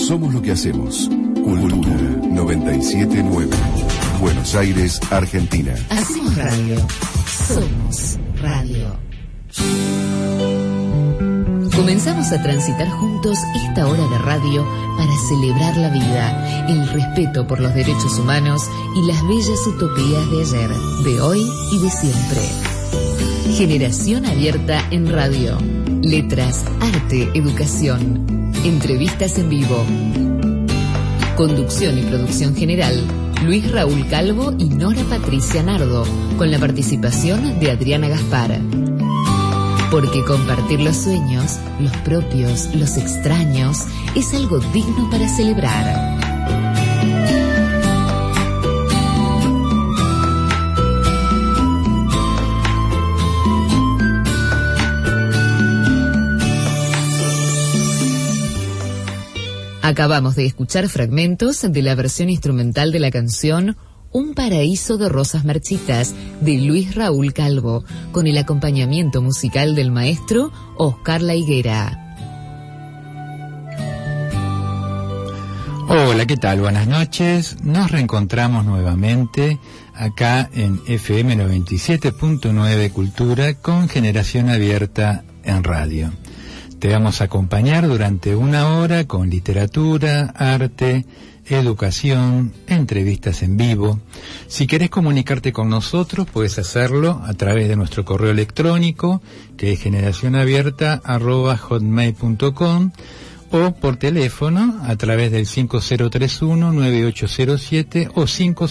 Somos lo que hacemos. Cultura 979. Buenos Aires, Argentina. Hacemos radio. Somos radio. Comenzamos a transitar juntos esta hora de radio para celebrar la vida, el respeto por los derechos humanos y las bellas utopías de ayer, de hoy y de siempre. Generación abierta en radio. Letras, arte, educación. Entrevistas en vivo. Conducción y producción general, Luis Raúl Calvo y Nora Patricia Nardo, con la participación de Adriana Gaspar. Porque compartir los sueños, los propios, los extraños, es algo digno para celebrar. Acabamos de escuchar fragmentos de la versión instrumental de la canción Un paraíso de rosas marchitas, de Luis Raúl Calvo, con el acompañamiento musical del maestro Oscar La Higuera. Hola, ¿qué tal? Buenas noches. Nos reencontramos nuevamente acá en FM 97.9 Cultura con Generación Abierta en radio. Te vamos a acompañar durante una hora con literatura, arte, educación, entrevistas en vivo. Si querés comunicarte con nosotros, puedes hacerlo a través de nuestro correo electrónico, que es generacionabierta@hotmail.com, o por teléfono a través del 5031-9807 o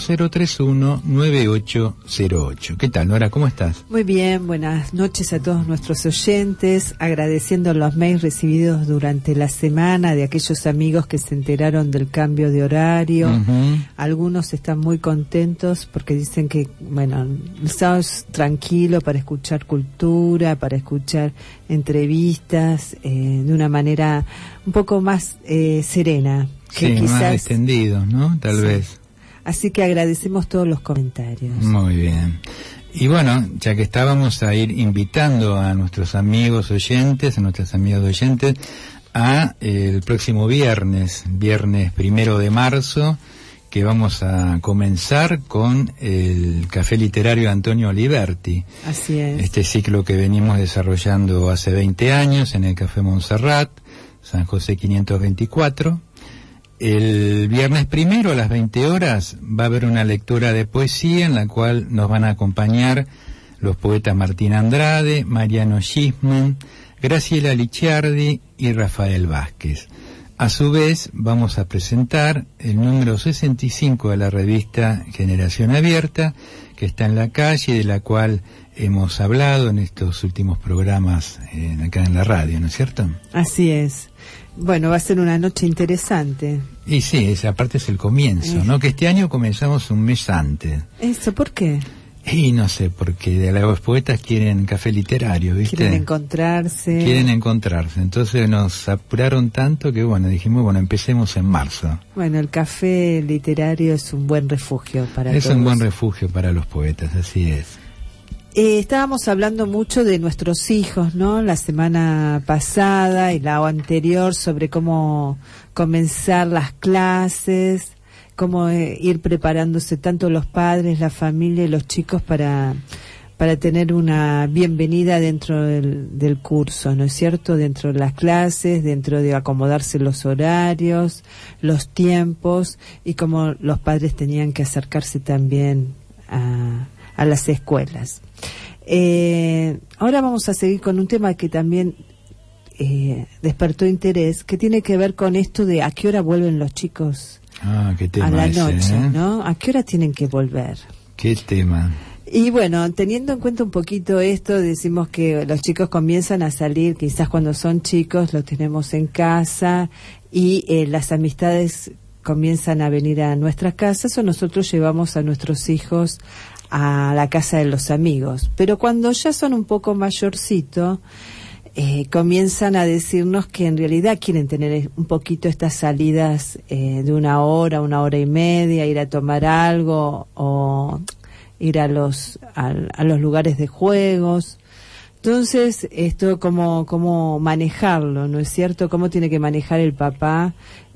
5031-9808. ¿Qué tal, Nora? ¿Cómo estás? Muy bien, buenas noches a todos nuestros oyentes, agradeciendo los mails recibidos durante la semana de aquellos amigos que se enteraron del cambio de horario. Algunos están muy contentos porque dicen que, bueno, el sábado es tranquilo para escuchar cultura, para escuchar entrevistas de una manera un poco más serena. Que sí, quizás, más extendido, ¿no? Tal vez. Así que agradecemos todos los comentarios. Muy bien. Y bueno, ya que estábamos a ir invitando a nuestros amigos oyentes, a nuestras amigas oyentes, a el próximo viernes 1 de marzo, que vamos a comenzar con el Café Literario Antonio Oliverti. Así es. Este ciclo que venimos desarrollando hace 20 años en el Café Montserrat, San José 524. El viernes 1 a las 20 horas va a haber una lectura de poesía en la cual nos van a acompañar los poetas Martín Andrade, Mariano Gismond, Graciela Licciardi y Rafael Vázquez. A su vez, vamos a presentar el número 65 de la revista Generación Abierta, que está en la calle, de la cual hemos hablado en estos últimos programas acá en la radio, ¿no es cierto? Así es. Bueno, va a ser una noche interesante. Y sí, esa parte es el comienzo, ¿no? Que este año comenzamos un mes antes. ¿Eso por qué? Y no sé, porque los poetas quieren café literario, ¿viste? Quieren encontrarse. Entonces nos apuraron tanto que, bueno, dijimos, bueno, empecemos en marzo. Bueno, el café literario es un buen refugio para todos. Es un buen refugio para los poetas, así es. Estábamos hablando mucho de nuestros hijos, ¿no? La semana pasada y la anterior sobre cómo comenzar las clases, cómo ir preparándose tanto los padres, la familia y los chicos para tener una bienvenida dentro del curso, ¿no es cierto? Dentro de las clases, dentro de acomodarse los horarios, los tiempos, y cómo los padres tenían que acercarse también a las escuelas. Ahora vamos a seguir con un tema que también despertó interés, que tiene que ver con esto de a qué hora vuelven los chicos qué tema a la noche, ese, ¿no? ¿A qué hora tienen que volver? ¿Qué tema? Y bueno, teniendo en cuenta un poquito esto, decimos que los chicos comienzan a salir, quizás cuando son chicos, los tenemos en casa, y las amistades comienzan a venir a nuestras casas, o nosotros llevamos a nuestros hijos a la casa de los amigos. Pero cuando ya son un poco mayorcitos, comienzan a decirnos que en realidad quieren tener un poquito estas salidas de una hora y media, ir a tomar algo o ir a los lugares de juegos. Entonces, esto cómo manejarlo, ¿no es cierto? ¿Cómo tiene que manejar el papá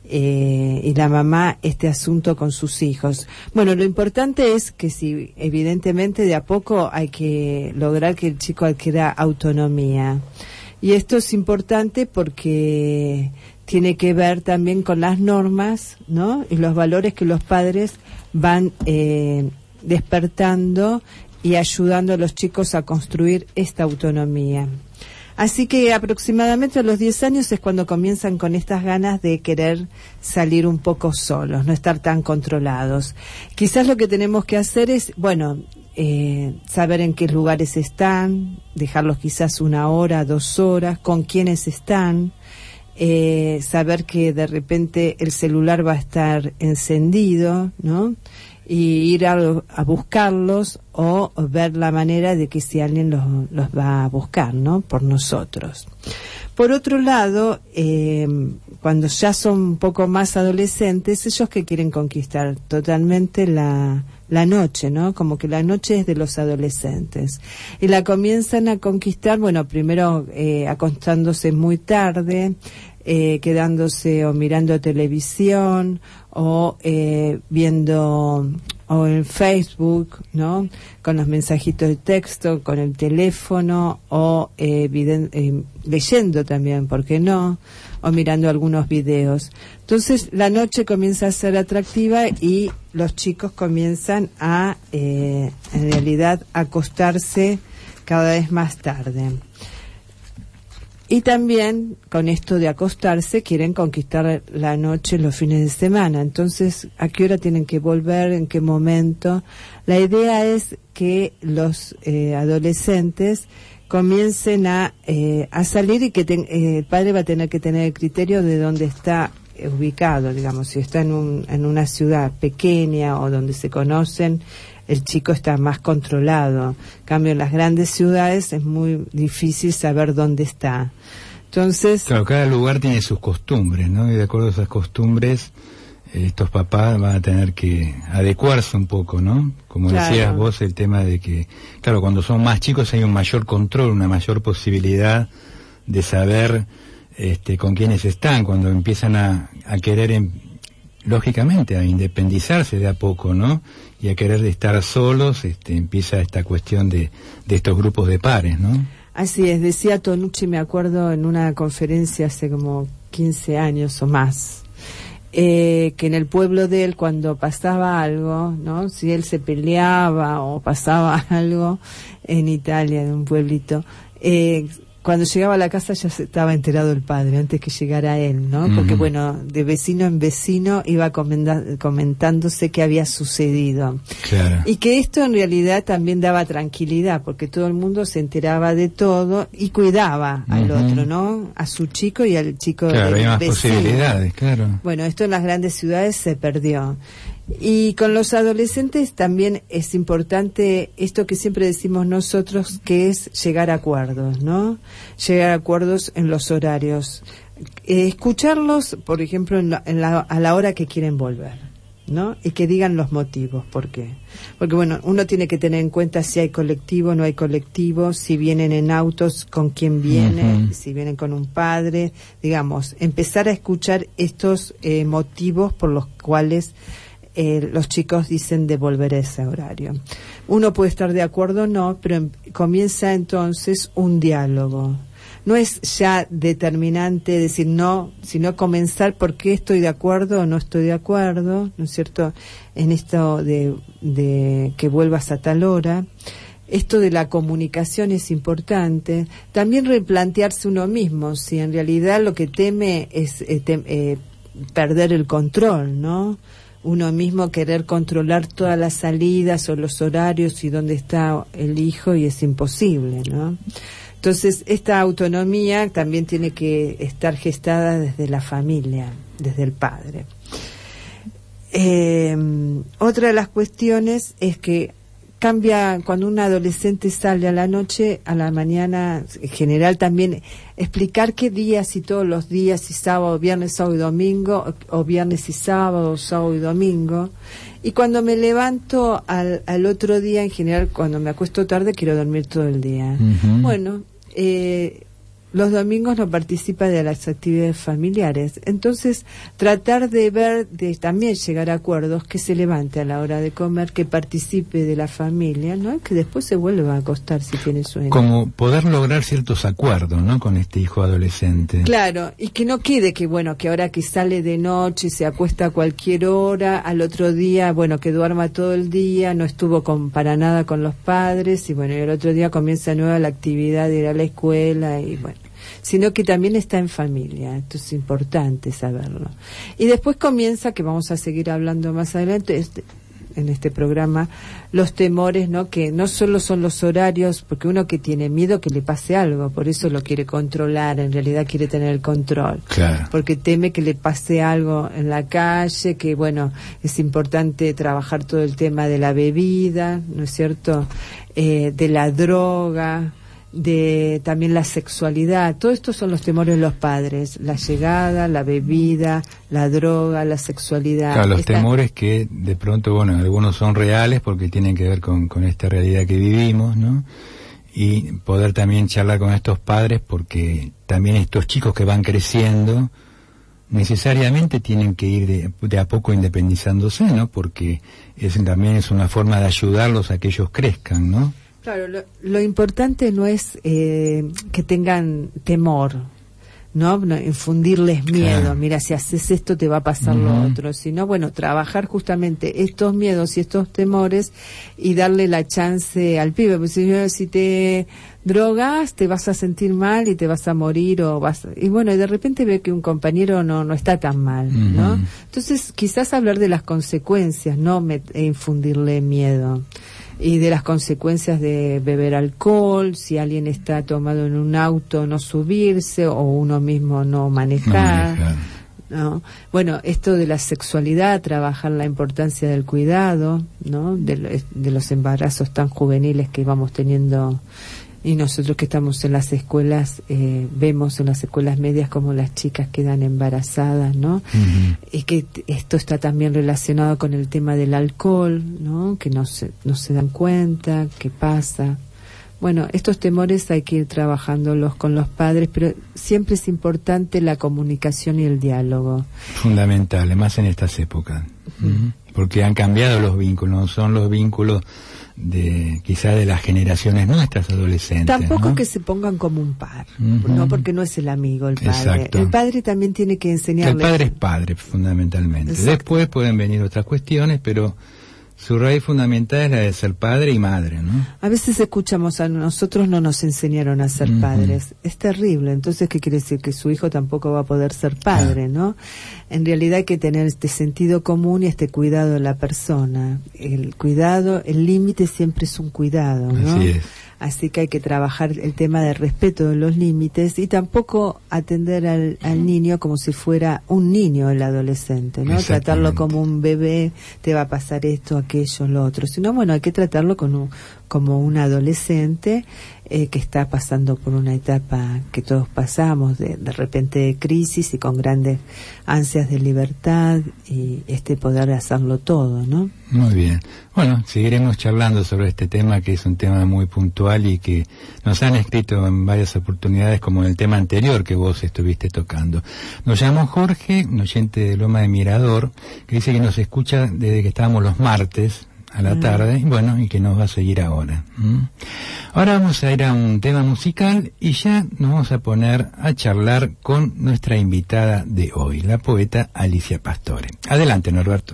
y la mamá este asunto con sus hijos. Bueno, lo importante es que si evidentemente de a poco hay que lograr que el chico adquiera autonomía. Y esto es importante porque tiene que ver también con las normas, ¿no? Y los valores que los padres van despertando y ayudando a los chicos a construir esta autonomía. Así que aproximadamente a los 10 años es cuando comienzan con estas ganas de querer salir un poco solos, no estar tan controlados. Quizás lo que tenemos que hacer es, saber en qué lugares están, dejarlos quizás 1 hora, 2 horas, con quiénes están, saber que de repente el celular va a estar encendido, ¿no? Y ir a buscarlos o ver la manera de que si alguien los va a buscar, ¿no? Por nosotros. Por otro lado, cuando ya son un poco más adolescentes, ellos que quieren conquistar totalmente la noche, ¿no? Como que la noche es de los adolescentes. Y la comienzan a conquistar, primero acostándose muy tarde, quedándose o mirando televisión o viendo o en Facebook, ¿no? Con los mensajitos de texto, con el teléfono o leyendo también, ¿por qué no? O mirando algunos videos. Entonces la noche comienza a ser atractiva y los chicos comienzan a, en realidad, acostarse cada vez más tarde. Y también, con esto de acostarse, quieren conquistar la noche los fines de semana. Entonces, ¿a qué hora tienen que volver? ¿En qué momento? La idea es que los adolescentes comiencen a salir y que el padre va a tener que tener el criterio de dónde está ubicado, digamos. Si está en una ciudad pequeña o donde se conocen, el chico está más controlado. En cambio, en las grandes ciudades es muy difícil saber dónde está. Entonces, claro, cada lugar tiene sus costumbres, ¿no? Y de acuerdo a esas costumbres, estos papás van a tener que adecuarse un poco, ¿no? Como decías vos, el tema de que, claro, cuando son más chicos hay un mayor control, una mayor posibilidad de saber con quiénes están, cuando empiezan a querer lógicamente a independizarse de a poco, ¿no? Y a querer estar solos, empieza esta cuestión de estos grupos de pares, ¿no? Así es, decía Tonucci, me acuerdo en una conferencia hace como 15 años o más, que en el pueblo de él cuando pasaba algo, ¿no? Si él se peleaba o pasaba algo en Italia, en un pueblito, cuando llegaba a la casa ya se estaba enterado el padre antes que llegara él, ¿no? Porque de vecino en vecino iba comentándose qué había sucedido. Claro. Y que esto en realidad también daba tranquilidad, porque todo el mundo se enteraba de todo y cuidaba al otro, ¿no? A su chico y al chico del vecino. Claro, hay más posibilidades, claro. Bueno, esto en las grandes ciudades se perdió. Y con los adolescentes también es importante esto que siempre decimos nosotros, que es llegar a acuerdos, ¿no? Llegar a acuerdos en los horarios. Escucharlos, por ejemplo, a la hora que quieren volver, ¿no? Y que digan los motivos, ¿por qué? Porque, uno tiene que tener en cuenta si hay colectivo, no hay colectivo, si vienen en autos, con quién vienen, si vienen con un padre, digamos, empezar a escuchar estos motivos por los cuales los chicos dicen de volver a ese horario. Uno puede estar de acuerdo o no, pero comienza entonces un diálogo. No es ya determinante decir no, sino comenzar por qué estoy de acuerdo o no estoy de acuerdo, ¿no es cierto?, en esto de que vuelvas a tal hora. Esto de la comunicación es importante. También replantearse uno mismo, si en realidad lo que teme es perder el control, ¿no? Uno mismo querer controlar todas las salidas o los horarios y dónde está el hijo, y es imposible, ¿no? Entonces, esta autonomía también tiene que estar gestada desde la familia, desde el padre. Otra de las cuestiones es que cambia cuando un adolescente sale a la noche, a la mañana, en general también explicar qué días, si todos los días, si sábado, viernes, sábado y domingo, o viernes y sábado, sábado y domingo. Y cuando me levanto al otro día, en general, cuando me acuesto tarde, quiero dormir todo el día. Lo los domingos no participa de las actividades familiares. Entonces, tratar de ver, de también llegar a acuerdos, que se levante a la hora de comer, que participe de la familia, ¿no? Que después se vuelva a acostar si tiene sueño. Como poder lograr ciertos acuerdos, ¿no? Con este hijo adolescente. Claro, y que no quede que, bueno, que ahora que sale de noche, se acuesta a cualquier hora, al otro día, bueno, que duerma todo el día, no estuvo para nada con los padres, y bueno, y el otro día comienza nueva la actividad de ir a la escuela, y bueno, sino que también está en familia. Esto es importante saberlo. Y después comienza, que vamos a seguir hablando más adelante, en este programa, los temores, ¿no? Que no solo son los horarios, porque uno que tiene miedo que le pase algo, por eso lo quiere controlar, en realidad quiere tener el control. Claro. Porque teme que le pase algo en la calle, que bueno, es importante trabajar todo el tema de la bebida, ¿no es cierto? De la droga, de también la sexualidad. Todo esto son los temores de los padres: la llegada, la bebida, la droga, la sexualidad. Claro, los temores que de pronto, bueno, algunos son reales porque tienen que ver con esta realidad que vivimos, ¿no? Y poder también charlar con estos padres, porque también estos chicos que van creciendo necesariamente tienen que ir de a poco independizándose, ¿no? Porque también es una forma de ayudarlos a que ellos crezcan, ¿no? Claro, lo importante no es que tengan temor, ¿no? Infundirles miedo. Claro. Mira, si haces esto te va a pasar lo otro. Sino, bueno, trabajar justamente estos miedos y estos temores y darle la chance al pibe. Porque si te drogas te vas a sentir mal y te vas a morir y bueno, y de repente ve que un compañero no está tan mal, ¿no? Entonces, quizás hablar de las consecuencias, no infundirle miedo. Y de las consecuencias de beber alcohol, si alguien está tomado en un auto, no subirse, o uno mismo no manejar. ¿No? Bueno, esto de la sexualidad, trabajar la importancia del cuidado, ¿no? De los embarazos tan juveniles que vamos teniendo. Y nosotros que estamos en las escuelas, vemos en las escuelas medias como las chicas quedan embarazadas, ¿no? Y que esto está también relacionado con el tema del alcohol, ¿no? Que no se dan cuenta, qué pasa. Bueno, estos temores hay que ir trabajándolos con los padres, pero siempre es importante la comunicación y el diálogo. Fundamental, más en estas épocas. Porque han cambiado los vínculos, no son los vínculos quizá de las generaciones nuestras adolescentes. Tampoco, ¿no? Que se pongan como un par, no, porque no es el amigo el padre. Exacto. El padre también tiene que enseñarle. El padre es padre, fundamentalmente. Exacto. Después pueden venir otras cuestiones, pero su raíz fundamental es la de ser padre y madre, ¿no? A veces escuchamos, a nosotros no nos enseñaron a ser padres. Es terrible. Entonces, ¿qué quiere decir? Que su hijo tampoco va a poder ser padre, ¿no? En realidad hay que tener este sentido común y este cuidado de la persona. El cuidado, el límite siempre es un cuidado, ¿no? Así es. Así que hay que trabajar el tema de respeto de los límites y tampoco atender al niño como si fuera un niño, el adolescente, ¿no? Tratarlo como un bebé, te va a pasar esto, aquello, lo otro. Sino, bueno, hay que tratarlo como un adolescente que está pasando por una etapa que todos pasamos, de repente de crisis y con grandes ansias de libertad y poder hacerlo todo, ¿no? Muy bien. Bueno, seguiremos charlando sobre este tema, que es un tema muy puntual y que nos han escrito en varias oportunidades, como en el tema anterior que vos estuviste tocando. Nos llamó Jorge, un oyente de Loma de Mirador, que dice que nos escucha desde que estábamos los martes a la tarde, bueno, y que nos va a seguir ahora. Ahora vamos a ir a un tema musical y ya nos vamos a poner a charlar con nuestra invitada de hoy, la poeta Alicia Pastore. Adelante, Norberto.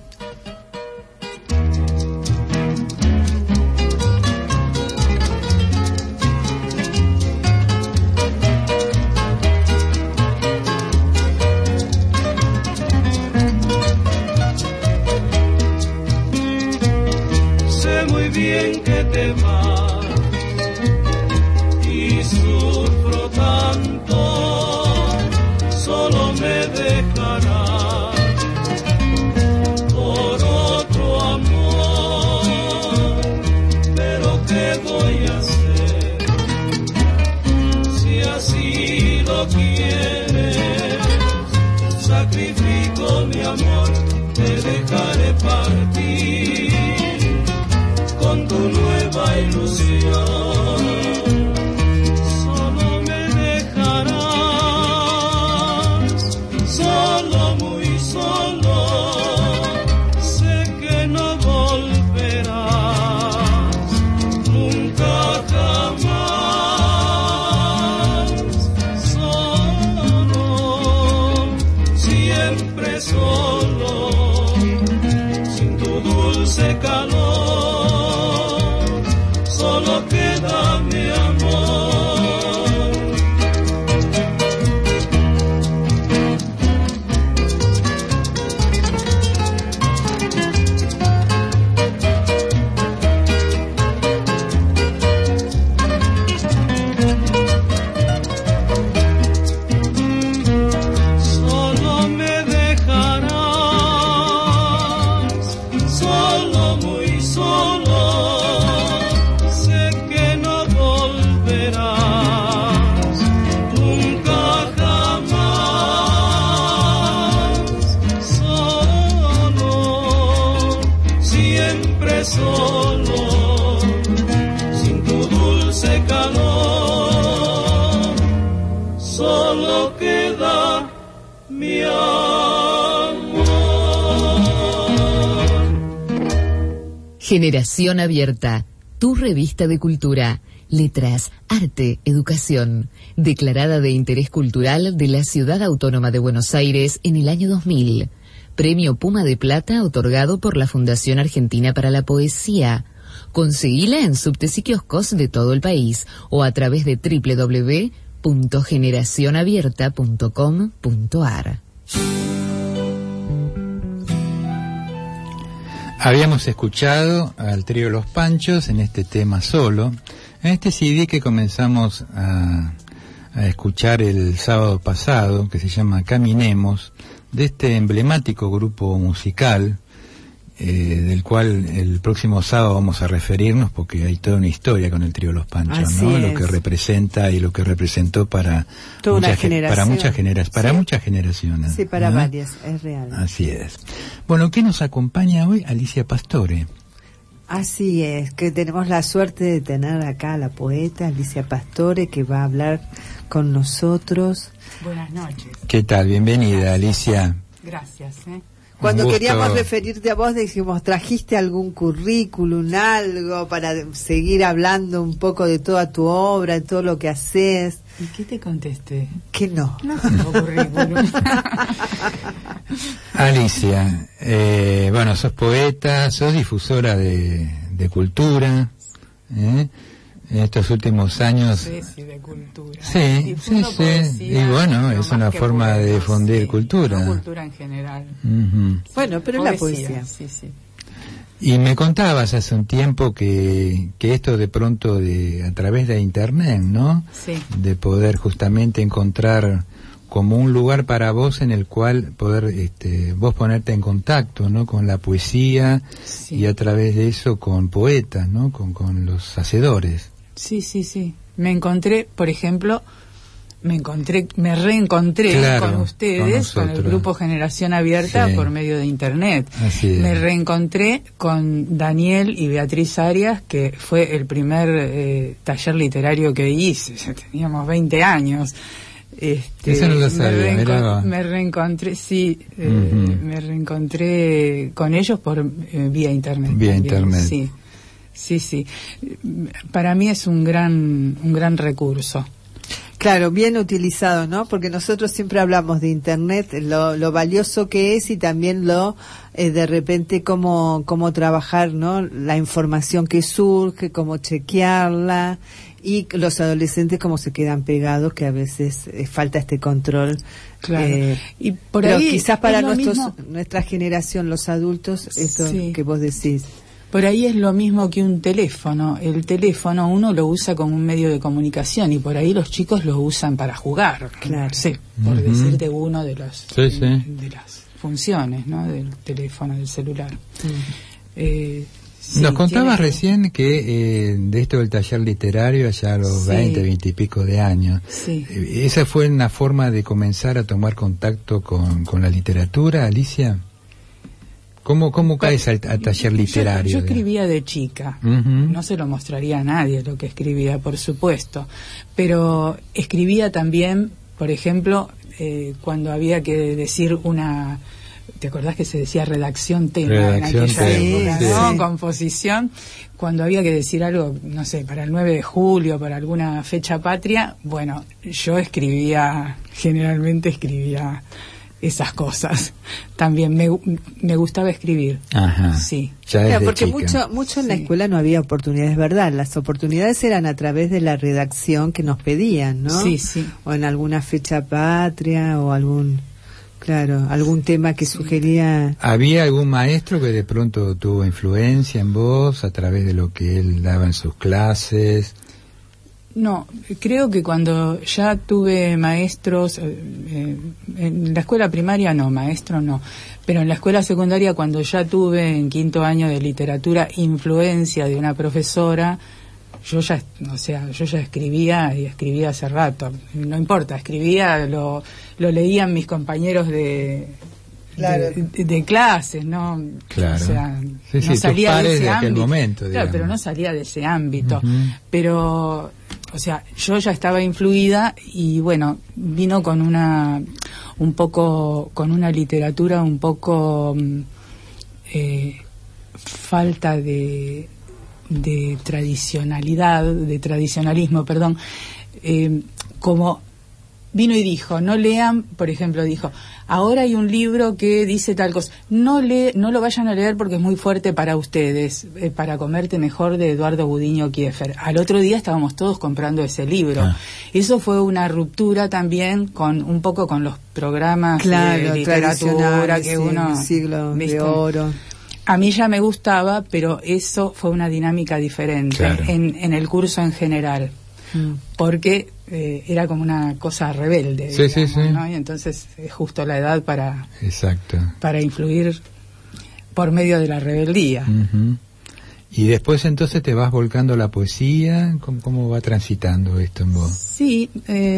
Bien que te vas y sufro tanto, solo me dejarás por otro amor, pero ¿qué voy a hacer si así lo quieres? Sacrifico mi amor, te dejaré partir con tu nueva ilusión. Solo me dejarás solo, muy solo, sé que no volverás nunca jamás. Solo, siempre solo, sin tu dulce calor, solo queda mi amor. Solo me dejarás, solo, muy solo, sé que no volverás nunca jamás. Solo, siempre solo, sin tu dulce calor, solo queda mi amor. Generación Abierta, tu revista de cultura, letras, arte, educación, declarada de interés cultural de la Ciudad Autónoma de Buenos Aires en el año 2000. Premio Puma de Plata otorgado por la Fundación Argentina para la Poesía. Conseguila en subteciquioscos de todo el país o a través de www.generacionabierta.com.ar. Habíamos escuchado al trío Los Panchos en este tema Solo, en este CD que comenzamos a escuchar el sábado pasado, que se llama Caminemos, de este emblemático grupo musical, del cual el próximo sábado vamos a referirnos, porque hay toda una historia con el trío Los Panchos, Así ¿no? es. Lo que representa y lo que representó para Toda una generación. para muchas Sí. generaciones. Sí, para ¿no? varias, es real. Así es. Bueno, ¿qué nos acompaña hoy? Alicia Pastore. Así es, que tenemos la suerte de tener acá a la poeta Alicia Pastore, que va a hablar con nosotros. Buenas noches. ¿Qué tal? Bienvenida, Alicia. Gracias. Cuando Un gusto. queríamos referirte a vos, dijimos, ¿trajiste algún currículum, algo, para seguir hablando un poco de toda tu obra, de todo lo que haces? ¿Y qué te contesté? Que no. No tengo currículum. Alicia, bueno, sos poeta, sos difusora de cultura, en estos últimos años. Sí, de cultura. Sí, Difundo sí, poesía, y bueno, pero es más una que forma de poetas, difundir sí, cultura. no cultura en general. Ujú. Bueno, pero es la poesía. Sí, sí. Y me contabas hace un tiempo que esto de pronto a través de internet, ¿no? Sí. De poder justamente encontrar como un lugar para vos en el cual poder vos ponerte en contacto, ¿no? Con la poesía, Sí. y a través de eso con poetas, ¿no? Con los hacedores. Sí. Me encontré, por ejemplo, me reencontré Claro, con con ustedes, con el nosotros. grupo Generación Abierta Sí. por medio de internet. Así es. Me reencontré con Daniel y Beatriz Arias, que fue el primer taller literario que hice. Ya teníamos 20 años. Eso no lo sabía, mirá vos. me reencontré, sí, Ujú. me reencontré con ellos por vía internet. Vía también, internet. Sí. Para mí es un gran recurso. Claro, bien utilizado, ¿no? Porque nosotros siempre hablamos de Internet, lo valioso que es, y también de repente cómo trabajar, ¿no? La información que surge, cómo chequearla, y los adolescentes cómo se quedan pegados, que a veces falta este control. Claro. Y por pero ahí quizás para es lo nuestra generación, los adultos, esto Sí. que vos decís. Por ahí es lo mismo que un teléfono. El teléfono uno lo usa como un medio de comunicación y por ahí los chicos lo usan para jugar. Claro. Sí, por Ujú. decirte uno de los Sí, sí. de las funciones, ¿no? Del teléfono, del celular. Sí, Nos contabas tiene- recién que de esto del taller literario allá a los Sí. 20 y pico de años, Sí. ¿esa fue una forma de comenzar a tomar contacto con la literatura, Alicia? ¿Cómo caes al taller literario? Yo escribía de chica. Ujú. No se lo mostraría a nadie lo que escribía, por supuesto. Pero escribía también, por ejemplo, cuando había que decir una... ¿Te acordás que se decía redacción tema Redacción en aquella tema, época, sí. ¿no? Composición. Cuando había que decir algo, no sé, para el 9 de julio, para alguna fecha patria, bueno, yo generalmente escribía esas cosas. También me gustaba escribir. Ajá. Sí. Ya desde Claro, porque chica. mucho en la escuela no había oportunidades, ¿verdad? Las oportunidades eran a través de la redacción que nos pedían, ¿no? Sí, sí. O en alguna fecha patria o algún tema que sugería. ¿Había algún maestro que de pronto tuvo influencia en vos a través de lo que él daba en sus clases? No, creo que cuando ya tuve maestros, en la escuela primaria no, maestro no, pero en la escuela secundaria cuando ya tuve en 5º año de literatura influencia de una profesora, yo ya escribía y escribía hace rato, no importa, escribía, lo leían mis compañeros de clases, ¿no? Claro. O sea, Sí, no sí, salía tus pares de ese de aquel ámbito. momento, Claro, digamos. pero no salía de ese ámbito. Ujú. Pero, o sea, yo ya estaba influida y bueno, vino con una literatura un poco falta de tradicionalismo, perdón, como vino y dijo, no lean, por ejemplo, dijo, ahora hay un libro que dice tal cosa, no lo vayan a leer porque es muy fuerte para ustedes, Para comerte mejor, de Eduardo Gudiño Kieffer. Al otro día estábamos todos comprando ese libro. Eso fue una ruptura también un poco con los programas de literatura que uno... Siglo ¿viste? de oro. A mí ya me gustaba, pero eso fue una dinámica diferente, Claro. en el curso en general, porque era como una cosa rebelde, Sí, digamos, sí. ¿no? Y entonces es justo la edad Exacto. para influir por medio de la rebeldía. Ujú. Y después entonces te vas volcando a la poesía. ¿Cómo va transitando esto en vos? Sí,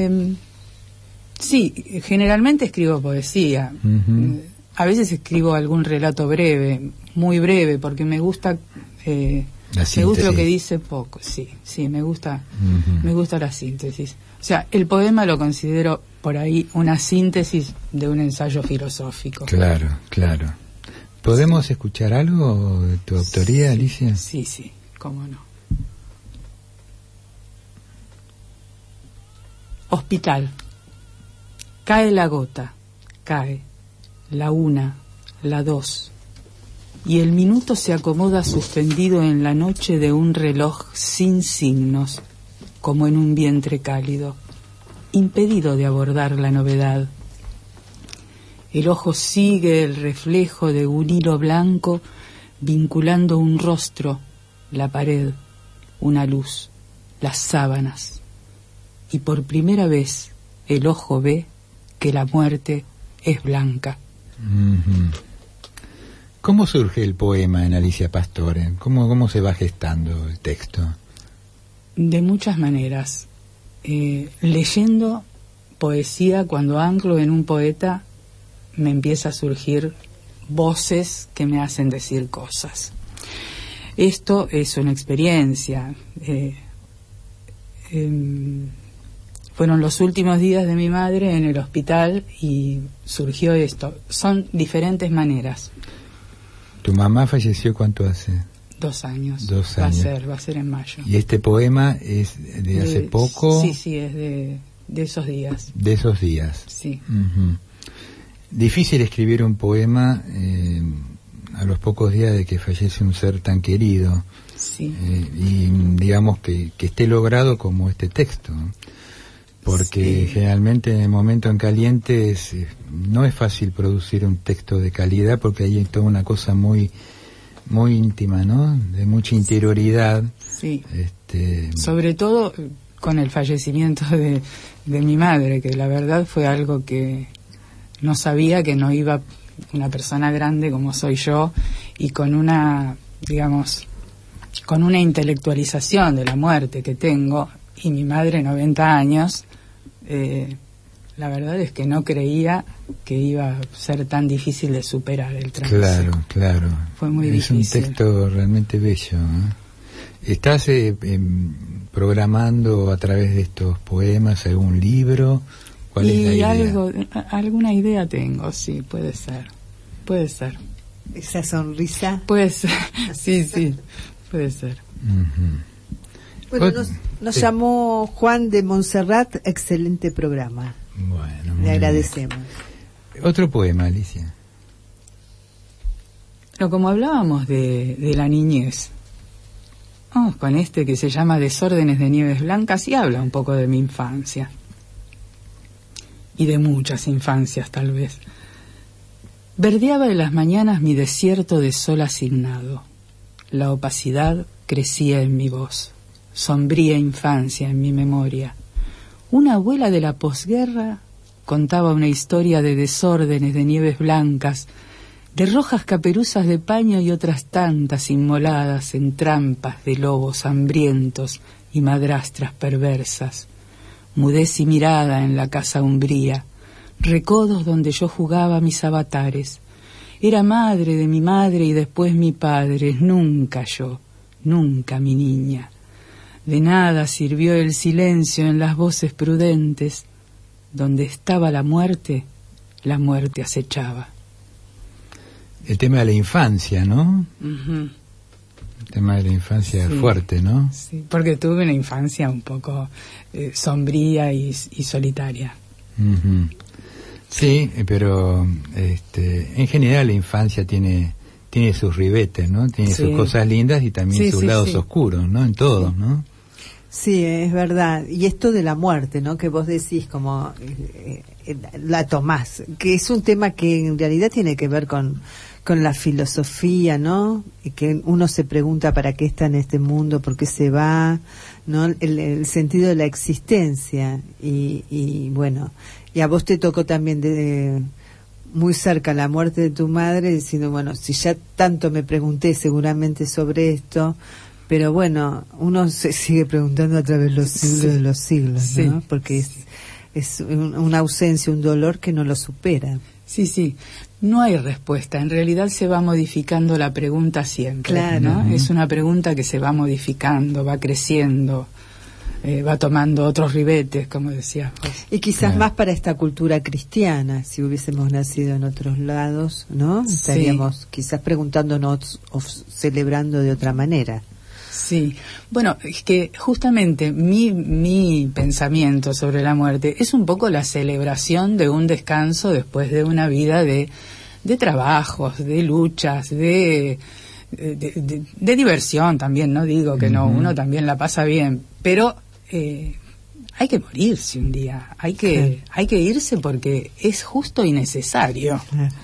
generalmente escribo poesía. Ujú. A veces escribo algún relato breve, muy breve, porque me gusta... La me gusta lo síntesis. que dice poco, sí, me gusta Ujú. la síntesis. O sea, el poema lo considero por ahí una síntesis de un ensayo filosófico. Claro. ¿Podemos escuchar algo de tu autoría, Alicia? Sí, cómo no. Hospital. Cae la gota, cae, la 1, la 2, y el minuto se acomoda suspendido en la noche de un reloj sin signos, como en un vientre cálido, impedido de abordar la novedad. El ojo sigue el reflejo de un hilo blanco vinculando un rostro, la pared, una luz, las sábanas. Y por primera vez el ojo ve que la muerte es blanca. Ujú. ¿Cómo surge el poema en Alicia Pastore? ¿Cómo se va gestando el texto? De muchas maneras. Leyendo poesía, cuando anclo en un poeta, me empieza a surgir voces que me hacen decir cosas. Esto es una experiencia. Fueron los últimos días de mi madre en el hospital y surgió esto. Son diferentes maneras. ¿Tu mamá falleció cuánto hace? 2 años. 2 años. Va a ser en mayo. ¿Y este poema es de hace poco? Sí, es de esos días. De esos días. Sí. Ujú. Difícil escribir un poema a los pocos días de que fallece un ser tan querido. Sí. Y digamos que esté logrado como este texto. Porque Sí. generalmente en el momento en caliente no es fácil producir un texto de calidad porque hay toda una cosa muy muy íntima, ¿no? De mucha interioridad. Sí. Este, Sobre todo con el fallecimiento de mi madre, que la verdad fue algo que no sabía, que no iba una persona grande como soy yo y con una, digamos, con una intelectualización de la muerte que tengo, y mi madre 90 años, la verdad es que no creía que iba a ser tan difícil de superar el tránsito. Claro. Fue muy es difícil. un texto realmente bello, ¿eh? ¿Estás programando a través de estos poemas algún libro ¿Cuál es la idea? Alguna idea tengo, sí, puede ser. Esa sonrisa. Puede ser, sí, puede ser. Bueno, nos llamó Juan de Montserrat, excelente programa. Bueno, le agradecemos. Otro poema, Alicia. Pero como hablábamos de la niñez, vamos con este que se llama Desórdenes de Nieves Blancas y habla un poco de mi infancia. Y de muchas infancias, tal vez. Verdeaba en las mañanas mi desierto de sol asignado. La opacidad crecía en mi voz. Sombría infancia en mi memoria. Una abuela de la posguerra contaba una historia de desórdenes de nieves blancas, de rojas caperuzas de paño y otras tantas inmoladas en trampas de lobos hambrientos y madrastras perversas. Mudez y mirada en la casa umbría, recodos donde yo jugaba mis avatares. Era madre de mi madre y después mi padre, nunca yo, nunca mi niña. De nada sirvió el silencio en las voces prudentes. Donde estaba la muerte acechaba. El tema de la infancia, ¿no? Uh-huh. El tema de la infancia es fuerte, ¿no? Sí, porque tuve una infancia un poco sombría y solitaria. Uh-huh. Sí, pero en general la infancia tiene sus ribetes, ¿no? Tiene sus cosas lindas y también sus lados oscuros, ¿no? En todos, ¿no? Sí, es verdad. Y esto de la muerte, ¿no? Que vos decís como la tomás, que es un tema que en realidad tiene que ver con la filosofía, ¿no? Y que uno se pregunta para qué está en este mundo, por qué se va, ¿no? El sentido de la existencia. Y bueno, y a vos te tocó también muy cerca la muerte de tu madre, diciendo, bueno, si ya tanto me pregunté seguramente sobre esto, pero bueno, uno se sigue preguntando a través de los siglos de los siglos, ¿no? Porque es una ausencia, un dolor que no lo supera. Sí, no hay respuesta, en realidad se va modificando la pregunta siempre, claro, ¿no? Es una pregunta que se va modificando, va creciendo, va tomando otros ribetes, como decías vos. Y quizás más para esta cultura cristiana, si hubiésemos nacido en otros lados, ¿no? Estaríamos quizás preguntándonos o celebrando de otra manera. Sí, bueno, es que justamente mi pensamiento sobre la muerte es un poco la celebración de un descanso después de una vida de trabajos, de luchas, de diversión también, no digo que no, uno también la pasa bien, pero hay que morirse un día, hay que irse porque es justo y necesario.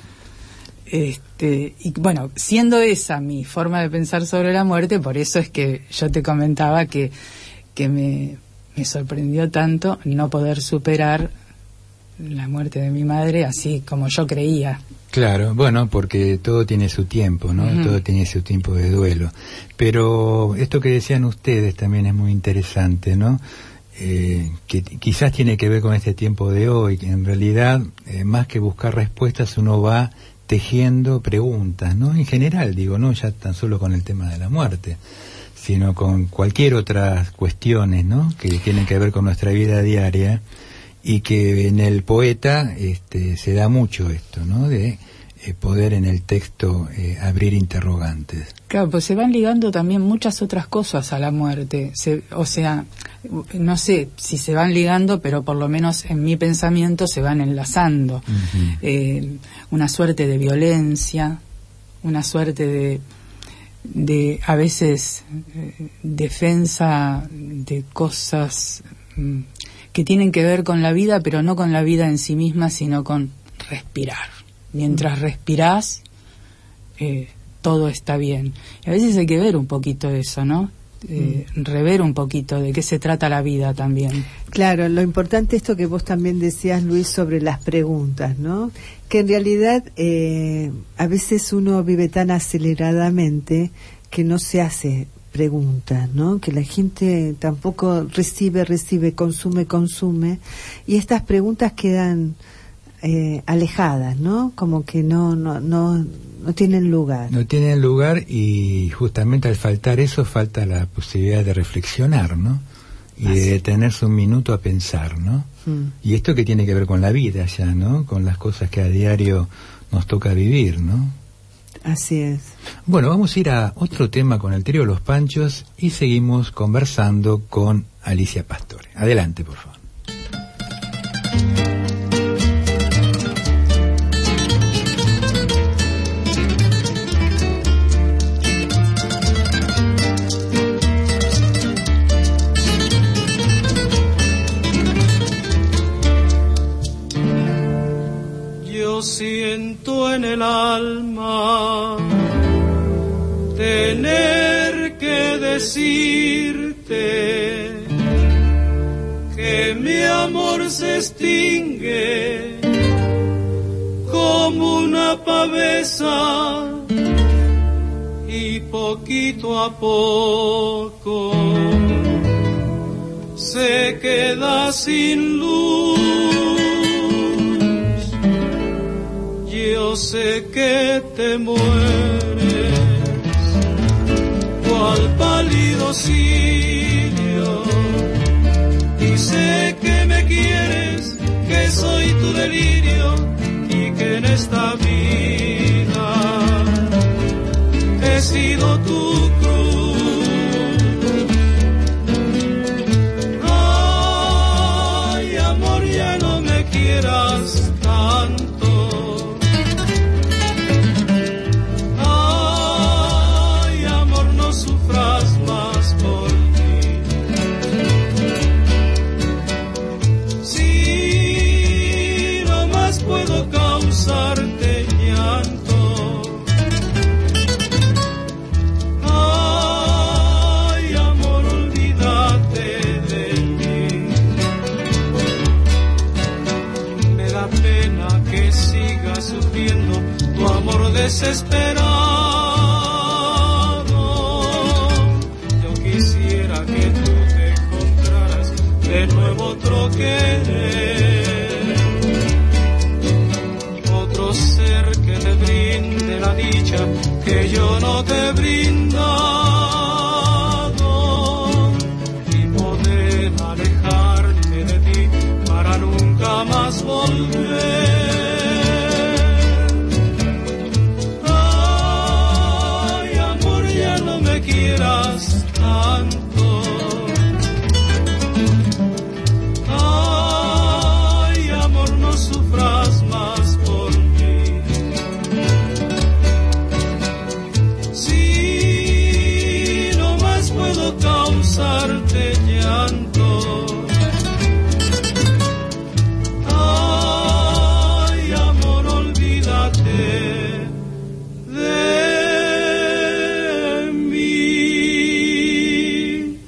Y bueno, siendo esa mi forma de pensar sobre la muerte, por eso es que yo te comentaba que me sorprendió tanto no poder superar la muerte de mi madre así como yo creía. Claro, bueno, porque todo tiene su tiempo, ¿no? Uh-huh. Todo tiene su tiempo de duelo. Pero esto que decían ustedes también es muy interesante, ¿no? Que quizás tiene que ver con este tiempo de hoy, que en realidad, más que buscar respuestas, uno va tejiendo preguntas, ¿no? En general, digo, no ya tan solo con el tema de la muerte, sino con cualquier otras cuestiones, ¿no? Que tienen que ver con nuestra vida diaria y que en el poeta se da mucho esto, ¿no? De poder en el texto abrir interrogantes. Claro, pues se van ligando también muchas otras cosas a la muerte. O sea, no sé si se van ligando, pero por lo menos en mi pensamiento se van enlazando. Uh-huh. Una suerte de violencia, una suerte de a veces defensa de cosas que tienen que ver con la vida, pero no con la vida en sí misma, sino con respirar. Mientras respirás, todo está bien. Y a veces hay que ver un poquito eso, ¿no? Rever un poquito de qué se trata la vida también. Claro, lo importante esto que vos también decías, Luis, sobre las preguntas, ¿no? Que en realidad a veces uno vive tan aceleradamente que no se hace preguntas, ¿no? Que la gente tampoco recibe, consume, y estas preguntas quedan alejadas, ¿no? Como que no tienen lugar. No tienen lugar, y justamente al faltar eso falta la posibilidad de reflexionar, ¿no? Y de detenerse un minuto a pensar, ¿no? Y esto que tiene que ver con la vida ya, ¿no? Con las cosas que a diario nos toca vivir, ¿no? Así es. Bueno, vamos a ir a otro tema con el trío Los Panchos y seguimos conversando con Alicia Pastore. Adelante, por favor. Yo siento en el alma tener que decirte que mi amor se extingue como una pavesa y poquito a poco se queda sin luz. Yo sé que te mueres, cual pálido cirio, y sé que me quieres, que soy tu delirio, y que en esta vida he sido tu cruz. Ay, amor, ya no me quieras tanto. Causarte llanto. Ay, amor, olvídate de mí. Me da pena que sigas sufriendo tu amor desesperado. Yo quisiera que tú te encontraras de nuevo otro querer. Brinde la dicha que yo no te he brindado y poder alejarme de ti para nunca más volver. Ay, amor, ya no me quieras tanto. Ay, amor, no sufras más por mí. Causarte llanto. Ay, amor, olvídate de mí.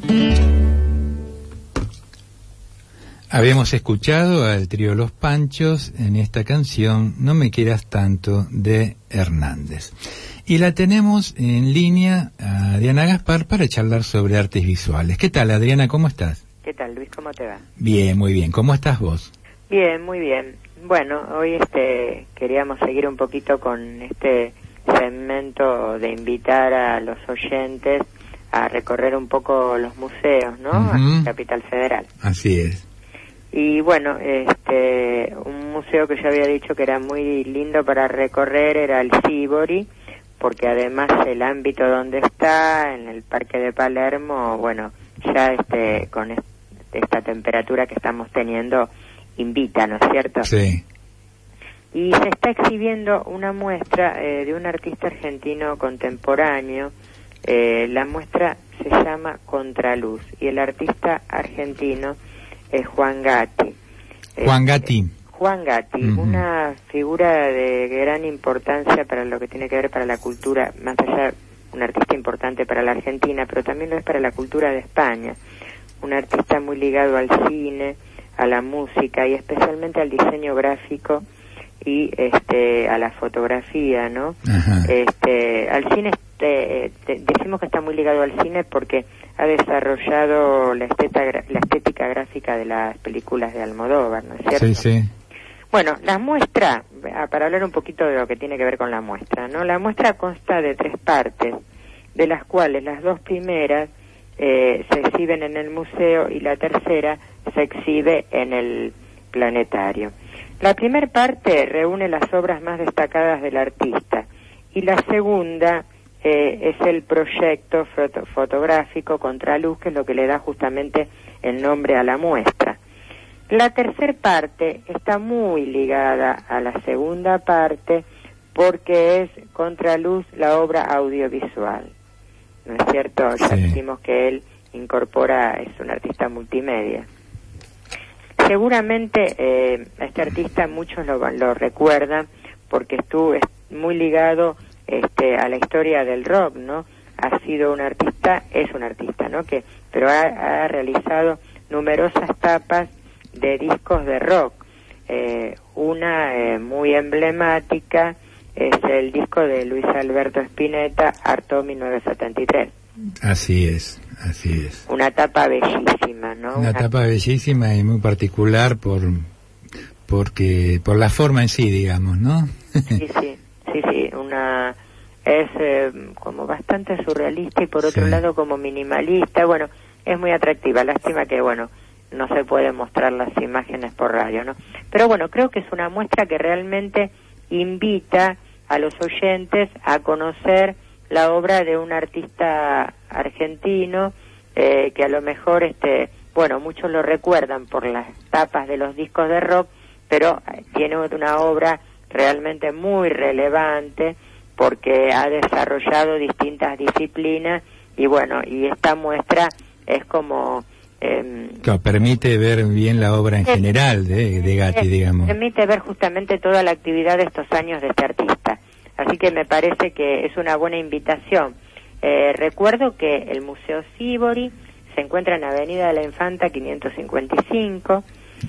Habíamos escuchado al trío Los Panchos en esta canción No me quieras tanto de Hernández. Y la tenemos en línea a Adriana Gaspar para charlar sobre artes visuales. ¿Qué tal, Adriana? ¿Cómo estás? ¿Qué tal, Luis? ¿Cómo te va? Bien, muy bien. ¿Cómo estás vos? Bien, muy bien. Bueno, hoy queríamos seguir un poquito con este segmento de invitar a los oyentes a recorrer un poco los museos, ¿no? Uh-huh. A Capital Federal. Así es. Y bueno, un museo que yo había dicho que era muy lindo para recorrer era el Sívori, porque además el ámbito donde está, en el Parque de Palermo, bueno, ya con esta temperatura que estamos teniendo, invita, ¿no es cierto? Sí. Y se está exhibiendo una muestra de un artista argentino contemporáneo. La muestra se llama Contraluz, y el artista argentino es Juan Gatti. Juan Gatti. Juan Gatti, uh-huh. Una figura de gran importancia para lo que tiene que ver para la cultura, más allá, un artista importante para la Argentina, pero también lo es para la cultura de España. Un artista muy ligado al cine, a la música y especialmente al diseño gráfico y a la fotografía, ¿no? Uh-huh. Al cine, decimos que está muy ligado al cine porque ha desarrollado la estética gráfica de las películas de Almodóvar, ¿no es cierto? Sí, sí. Bueno, la muestra, para hablar un poquito de lo que tiene que ver con la muestra, ¿no? La muestra consta de 3 partes, de las cuales las 2 primeras se exhiben en el museo y la tercera se exhibe en el planetario. La primera parte reúne las obras más destacadas del artista y la segunda es el proyecto fotográfico Contraluz, que es lo que le da justamente el nombre a la muestra. La tercera parte está muy ligada a la segunda parte porque es Contraluz, la obra audiovisual, ¿no es cierto? Ya dijimos que él es un artista multimedia. Seguramente a este artista muchos lo recuerdan porque estuvo muy ligado a la historia del rock, ¿no? Es un artista, ¿no? Pero ha realizado numerosas tapas de discos de rock. Una muy emblemática es el disco de Luis Alberto Spinetta, Artaud 1973. Así es. Una tapa bellísima, ¿no? Una tapa bellísima y muy particular por la forma en sí, digamos, ¿no? Sí. Es como bastante surrealista y por otro lado como minimalista. Bueno, es muy atractiva. Lástima que, no se puede mostrar las imágenes por radio, ¿no? Pero bueno, creo que es una muestra que realmente invita a los oyentes a conocer la obra de un artista argentino que a lo mejor muchos lo recuerdan por las tapas de los discos de rock, pero tiene una obra realmente muy relevante porque ha desarrollado distintas disciplinas y esta muestra es como permite ver bien la obra en general de Gatti, digamos. Permite ver justamente toda la actividad de estos años de este artista. Así que me parece que es una buena invitación. Recuerdo que el Museo Sívori se encuentra en Avenida de la Infanta 555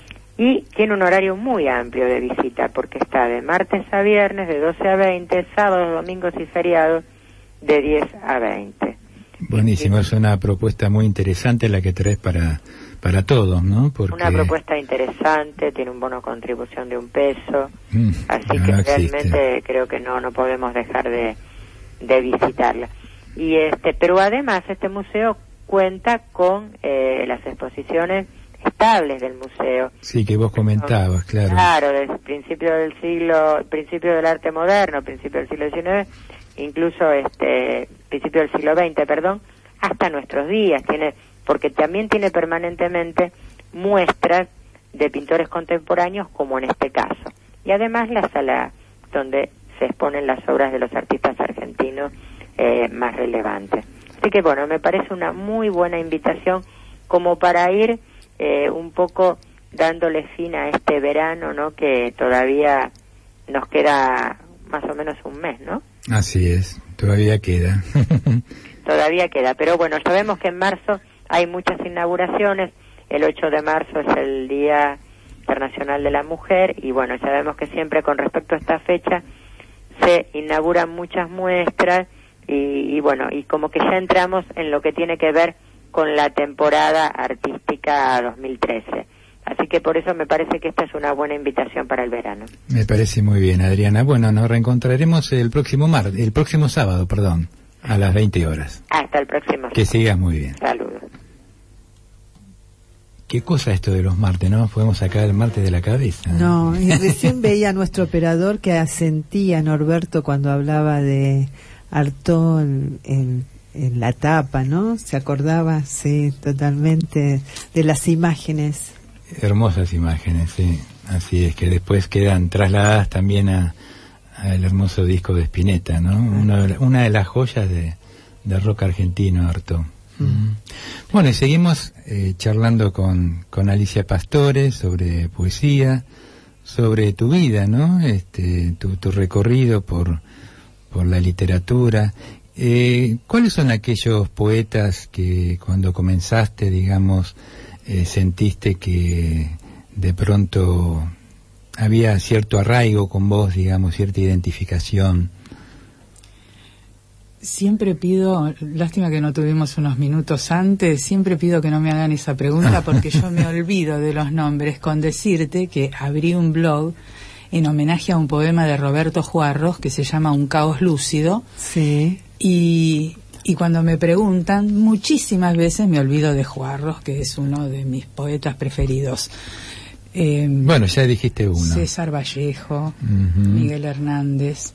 y tiene un horario muy amplio de visita porque está de martes a viernes de 12 a 20, sábados, domingos y feriados de 10 a 20. Buenísimo, es una propuesta muy interesante la que traes para todos, ¿no? Porque una propuesta interesante, tiene un bono de contribución de $1, así que realmente creo que no podemos dejar de visitarla. Y pero además este museo cuenta con las exposiciones estables del museo. Sí, que vos comentabas, claro. Claro, desde el principio del arte moderno, principio del siglo XIX, incluso principio del siglo XX, hasta nuestros días, porque también tiene permanentemente muestras de pintores contemporáneos, como en este caso. Y además la sala donde se exponen las obras de los artistas argentinos más relevantes. Así que me parece una muy buena invitación como para ir un poco dándole fin a este verano, ¿no? Que todavía nos queda más o menos un mes, ¿no? Así es, todavía queda. Todavía queda, pero sabemos que en marzo hay muchas inauguraciones. El 8 de marzo es el Día Internacional de la Mujer y sabemos que siempre con respecto a esta fecha se inauguran muchas muestras y como que ya entramos en lo que tiene que ver con la temporada artística 2013. Así que por eso me parece que esta es una buena invitación para el verano. Me parece muy bien, Adriana. Nos reencontraremos el próximo sábado, a las 20 horas. Hasta el próximo sábado. Que sigas muy bien. Saludos. ¿Qué cosa esto de los martes? ¿No podemos sacar el martes de la cabeza? No, y recién veía a nuestro operador que asentía, Norberto, cuando hablaba de Artaud en la tapa, ¿no? Se acordaba, sí, totalmente de las imágenes. Hermosas imágenes, sí. Así es, que después quedan trasladadas también al hermoso disco de Spinetta, ¿no? Una de las joyas de rock argentino, Artaud. Y seguimos charlando con Alicia Pastore sobre poesía, sobre tu vida, ¿no? Tu recorrido por la literatura. ¿Cuáles son aquellos poetas que cuando comenzaste, sentiste que de pronto había cierto arraigo con vos, cierta identificación? Siempre pido, lástima que no tuvimos unos minutos antes, siempre pido que no me hagan esa pregunta porque yo me olvido de los nombres, con decirte que abrí un blog en homenaje a un poema de Roberto Juarros que se llama Un caos lúcido. Sí. Y cuando me preguntan, muchísimas veces me olvido de Juarros, que es uno de mis poetas preferidos. Bueno, ya dijiste uno. César Vallejo, Ujú. Miguel Hernández.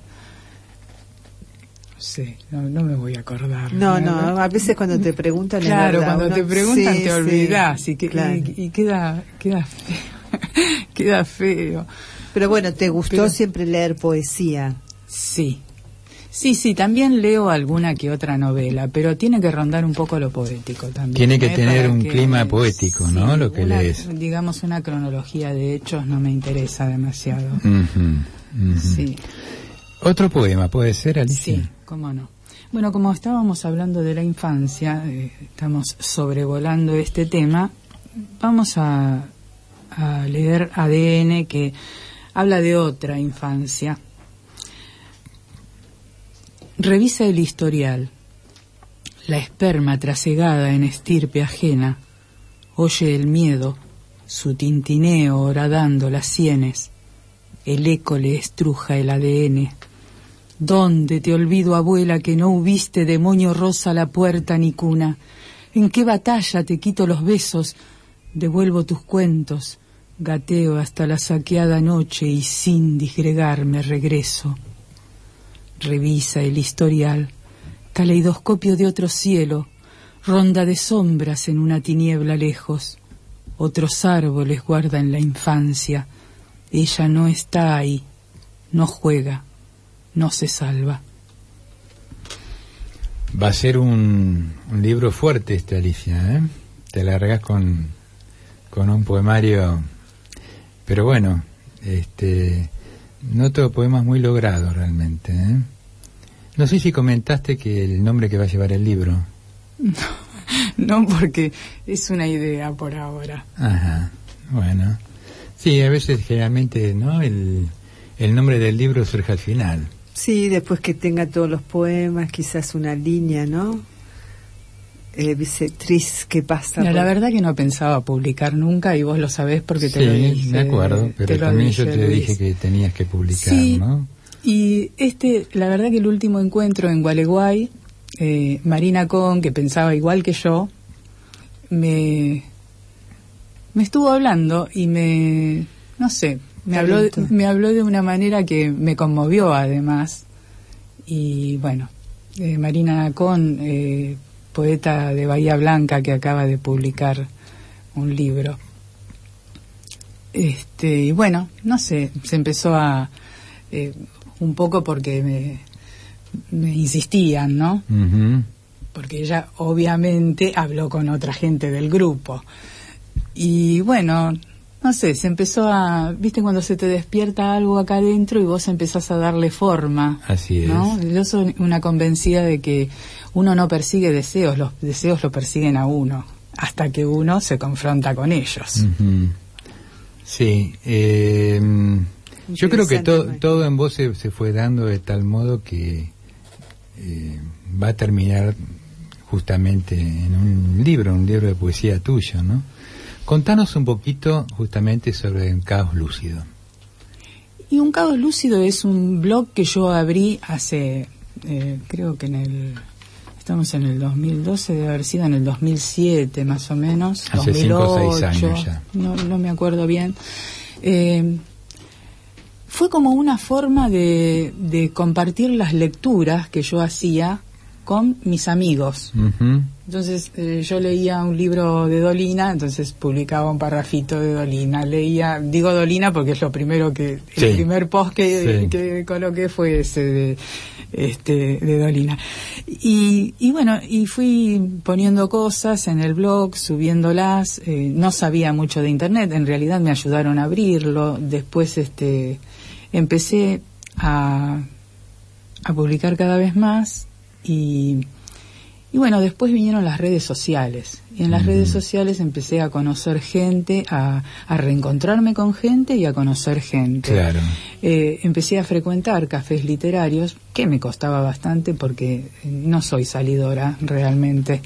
Sí, no me voy a acordar. No, a veces cuando te preguntan... es Claro, verdad, cuando uno- te preguntan sí, te olvidás sí, y claro. queda feo. Queda feo. Pero bueno, ¿te gustó Pero- siempre leer poesía? Sí, también leo alguna que otra novela, pero tiene que rondar un poco lo poético también. Tiene que tener Para un clima poético, ¿no? Lo que lees. Digamos, una cronología de hechos no me interesa demasiado. Ujú, ujú. Sí, Otro poema, ¿puede ser, Alicia? sí, cómo no. Bueno, como estábamos hablando de la infancia, estamos sobrevolando este tema, vamos a leer ADN, que habla de otra infancia. Revisa el historial. La esperma trasegada en estirpe ajena oye el miedo, su tintineo horadando las sienes. El eco le estruja el ADN. ¿Dónde te olvido, abuela, que no hubiste demonio rosa la puerta ni cuna? ¿En qué batalla te quito los besos? Devuelvo tus cuentos, gateo hasta la saqueada noche y sin disgregarme regreso. Revisa el historial, caleidoscopio de otro cielo, ronda de sombras en una tiniebla lejos. Otros árboles guardan la infancia. Ella no está ahí, no juega, no se salva. Va a ser un libro fuerte este, Alicia, ¿eh? Te largas con un poemario, pero bueno, noto poemas muy logrados realmente, ¿eh? No sé si comentaste que el nombre que va a llevar el libro. No, porque es una idea por ahora. Ajá, bueno. Sí, a veces generalmente, ¿no? El nombre del libro surge al final. Sí, después que tenga todos los poemas, quizás una línea, ¿no? Dice, Tris, ¿qué pasa? Mira, la verdad que no pensaba publicar nunca y vos lo sabés porque te Sí, lo dije. de acuerdo, pero también yo te dije que tenías que publicar, sí, ¿no? Y la verdad que el último encuentro en Gualeguay, Marina Con, que pensaba igual que yo, me estuvo hablando y me habló de una manera que me conmovió además. Y bueno, Marina Con, poeta de Bahía Blanca, que acaba de publicar un libro. Y bueno, no sé, se empezó a un poco porque me insistían, ¿no? Uh-huh. Porque ella obviamente habló con otra gente del grupo. Y bueno, no sé, se empezó ¿viste cuando se te despierta algo acá adentro y vos empezás a darle forma? Así es. ¿No? Yo soy una convencida de que uno no persigue deseos, los deseos lo persiguen a uno, hasta que uno se confronta con ellos. Uh-huh. Sí, yo creo que todo en vos se fue dando de tal modo que va a terminar justamente en un libro de poesía tuyo, ¿no? Contanos un poquito justamente sobre un caos lúcido. Y un caos lúcido es un blog que yo abrí hace, creo que estamos en el 2012, debe haber sido en el 2007 más o menos, hace 2008, 5 o 6 años ya. No me acuerdo bien. Fue como una forma de compartir las lecturas que yo hacía con mis amigos. Uh-huh. Entonces yo leía un libro de Dolina, entonces publicaba un parrafito de Dolina. Digo Dolina porque es lo primero el primer post que coloqué fue ese de Dolina. Y bueno, y fui poniendo cosas en el blog, subiéndolas. No sabía mucho de internet, en realidad me ayudaron a abrirlo. Después empecé a publicar cada vez más. Y bueno, después vinieron las redes sociales. Y en las redes sociales empecé a conocer gente, a reencontrarme con gente y a conocer gente. Claro. Empecé a frecuentar cafés literarios, que me costaba bastante porque no soy salidora realmente.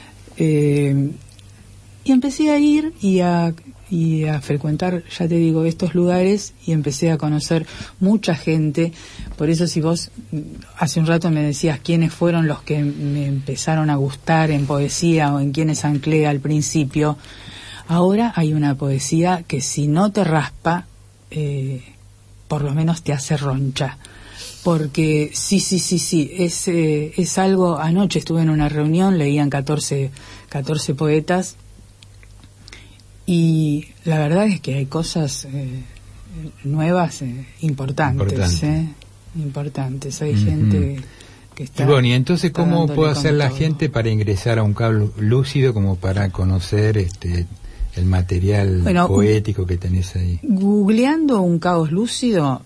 Y empecé a ir y a frecuentar, ya te digo, estos lugares, y empecé a conocer mucha gente. Por eso, si vos hace un rato me decías quiénes fueron los que me empezaron a gustar en poesía o en quiénes anclé al principio, Ahora hay una poesía que si no te raspa, por lo menos te hace roncha. Porque sí, es algo. Anoche estuve en una reunión, leían 14 poetas, y la verdad es que hay cosas nuevas, importantes. Importantes. Hay gente que está. Y bueno, y entonces, ¿cómo puede hacer la gente para ingresar a un Caos Lúcido, como para conocer el material poético que tenés ahí? Googleando un Caos Lúcido,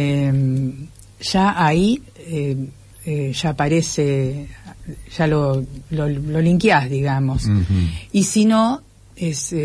ya ahí ya aparece, ya lo linkeás, digamos. Y si no, es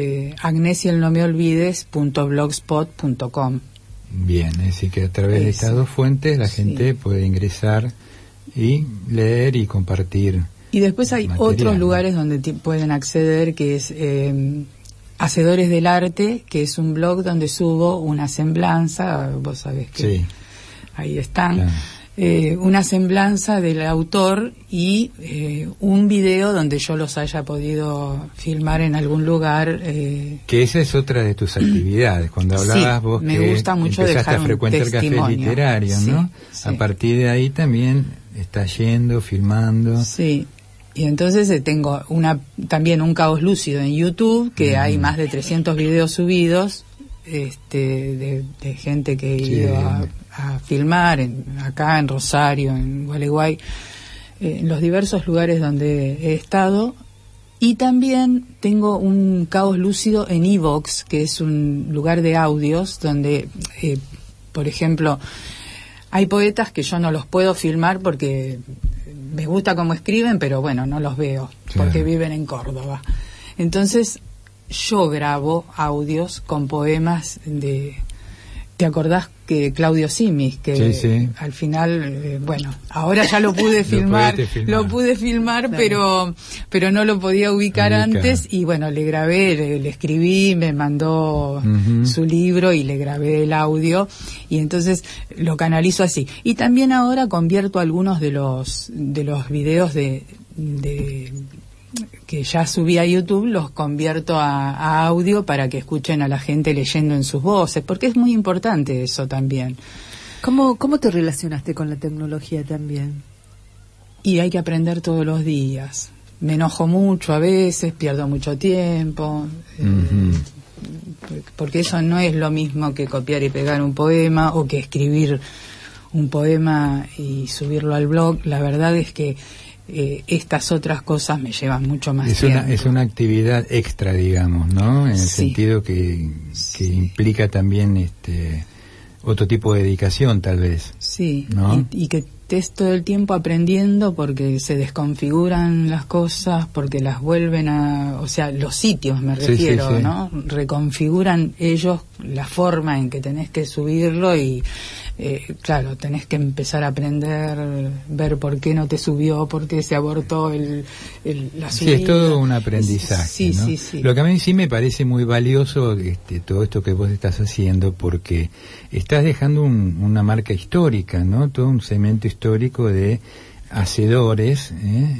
agnesielnomeolvides.blogspot.com. Bien, es decir que a través de estas dos fuentes la gente puede ingresar y leer y compartir. Y después hay otros lugares donde pueden acceder, que es Hacedores del Arte, que es un blog donde subo una semblanza, vos sabés que ahí están, claro. Una semblanza del autor y un video donde yo los haya podido filmar en algún lugar. Que esa es otra de tus actividades, cuando hablabas vos me que gusta mucho empezaste dejar a frecuentar el café literario, ¿no? A partir de ahí también estás yendo, filmando. Sí. Y entonces tengo también un Caos Lúcido en YouTube, que hay más de 300 videos subidos, de gente que he ido a filmar acá en Rosario, en Gualeguay, en los diversos lugares donde he estado. Y también tengo un Caos Lúcido en iVoox, que es un lugar de audios donde, por ejemplo, hay poetas que yo no los puedo filmar porque me gusta cómo escriben, pero bueno, no los veo porque viven en Córdoba. Entonces yo grabo audios con poemas de... ¿Te acordás que Claudio Simis, que al final, ahora ya lo pude filmar, pero no lo podía ubicar antes, y bueno, le grabé, le escribí, me mandó su libro y le grabé el audio, y entonces lo canalizo así. Y también ahora convierto algunos de los videos de que ya subí a YouTube, los convierto a audio para que escuchen a la gente leyendo en sus voces, porque es muy importante eso también. ¿Cómo te relacionaste con la tecnología también? Y hay que aprender todos los días. Me enojo mucho a veces, pierdo mucho tiempo, porque eso no es lo mismo que copiar y pegar un poema o que escribir un poema y subirlo al blog. La verdad es que estas otras cosas me llevan mucho más tiempo. Es una actividad extra, digamos, ¿no? En el sentido que implica también otro tipo de dedicación, tal vez. Sí, ¿no? y que estés todo el tiempo aprendiendo, porque se desconfiguran las cosas, porque las vuelven o sea, los sitios me refiero, ¿no? Reconfiguran ellos la forma en que tenés que subirlo y claro, tenés que empezar a aprender, ver por qué no te subió, por qué se abortó la subida. Sí, es todo un aprendizaje, ¿no? Sí. Lo que a mí sí me parece muy valioso, todo esto que vos estás haciendo, porque estás dejando una marca histórica, ¿no? Todo un segmento histórico de hacedores,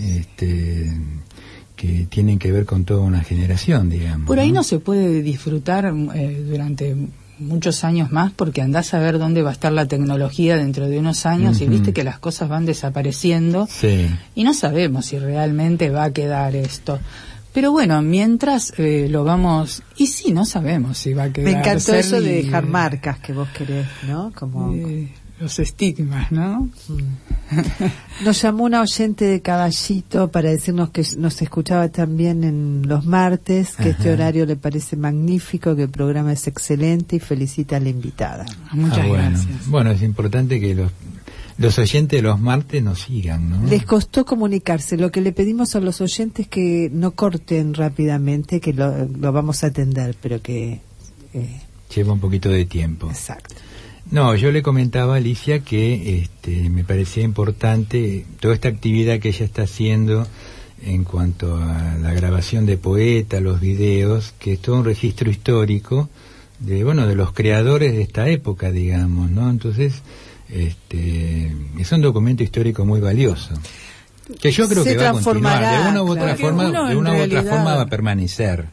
que tienen que ver con toda una generación, digamos. Por ahí no se puede disfrutar durante muchos años más, porque andás a ver dónde va a estar la tecnología dentro de unos años, y viste que las cosas van desapareciendo y no sabemos si realmente va a quedar esto. Pero bueno, mientras lo vamos... Y sí, no sabemos si va a quedar. Me encantó eso de dejar marcas que vos querés, ¿no? Como... los estigmas, ¿no? Nos llamó una oyente de Caballito para decirnos que nos escuchaba también en los martes, que este horario le parece magnífico, que el programa es excelente, y felicita a la invitada. Muchas gracias. Bueno, es importante que los oyentes de los martes nos sigan, ¿no? Les costó comunicarse. Lo que le pedimos a los oyentes es que no corten rápidamente, que lo vamos a atender, pero que... lleva un poquito de tiempo. Exacto. No, yo le comentaba a Alicia que me parecía importante toda esta actividad que ella está haciendo en cuanto a la grabación de poetas, los videos, que es todo un registro histórico de los creadores de esta época, digamos, ¿no? Entonces, es un documento histórico muy valioso, que yo creo que va a continuar, de una u otra forma va a permanecer.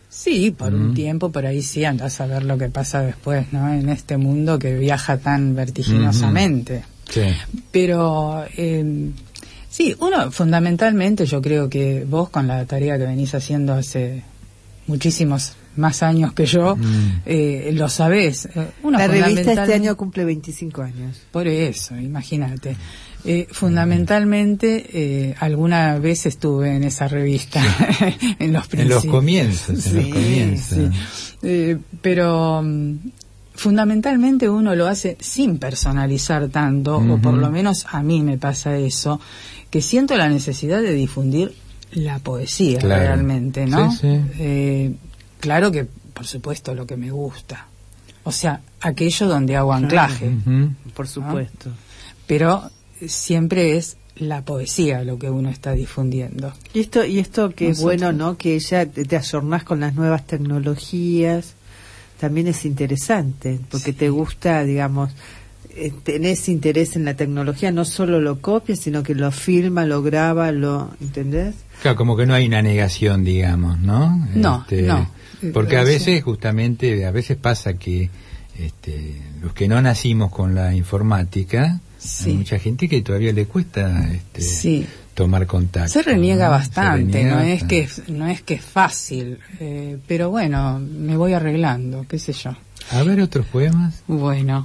Sí, por un tiempo, por ahí sí, andás a ver lo que pasa después, ¿no? En este mundo que viaja tan vertiginosamente. Sí. Pero, sí, uno, fundamentalmente, yo creo que vos con la tarea que venís haciendo hace muchísimos más años que yo, lo sabés. La revista este año cumple 25 años. Por eso, imagínate. Fundamentalmente, alguna vez estuve en esa revista, en los principios. En los comienzos, Sí. Pero fundamentalmente uno lo hace sin personalizar tanto, o por lo menos a mí me pasa eso, que siento la necesidad de difundir la poesía realmente, ¿no? Sí. Claro que, por supuesto, lo que me gusta. O sea, aquello donde hago anclaje. Por supuesto. ¿No? Pero siempre es la poesía lo que uno está difundiendo. Y esto que es bueno, ¿no? Que ya te ayornás con las nuevas tecnologías, también es interesante, porque te gusta, digamos, tenés interés en la tecnología, no solo lo copias, sino que lo filma, lo graba, ¿entendés? Claro, como que no hay una negación, digamos, ¿no? No. Porque a veces, justamente, pasa que los que no nacimos con la informática, hay mucha gente que todavía le cuesta tomar contacto. Se reniega bastante, no es que es fácil, pero bueno, me voy arreglando, qué sé yo. A ver, otros poemas. Bueno,